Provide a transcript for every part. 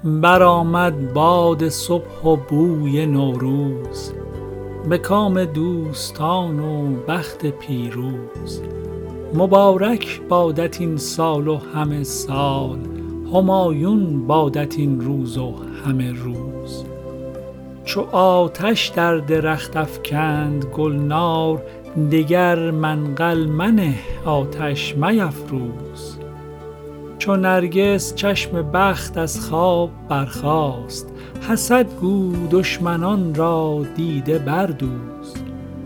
برآمد باد صبح و بوی نوروز، به کام دوستان و بخت پیروز. مبارک بادت این سال و همه سال، همایون بادت این روز و همه روز. چو آتش در درخت افکند گلنار، دگر منقل منه آتش میفروز. چو نرگس چشم بخت از خواب برخاست، حسد گو دشمنان را دیده بردوز.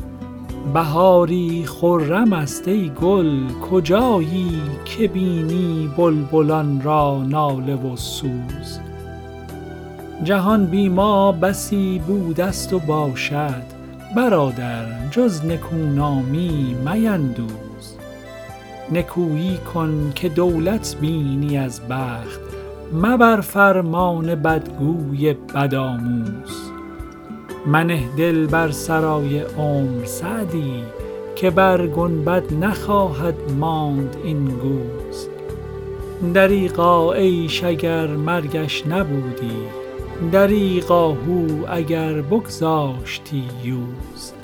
بهاری خرم است ای گل کجایی، که بینی بلبلان را ناله و سوز. جهان بی ما بسی بوده ست و باشد، برادر جز نکونامی میندوز. نکویی کن که دولت بینی از بخت، مبر فرمان بدگوی بدآموز. منه دل بر سرای عمر سعدی، که بر گنبد نخواهد ماند این گوز. دریغا عیش اگر مرگش نبودی، دریغا هو اگر بگذاشتی یوز.